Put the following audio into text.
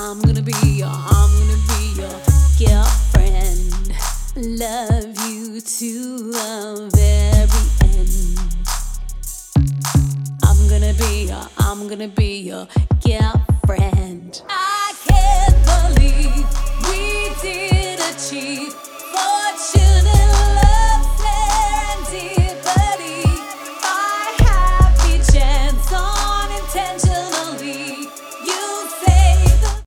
I'm gonna be your girlfriend. Love you to the very end. I'm gonna be your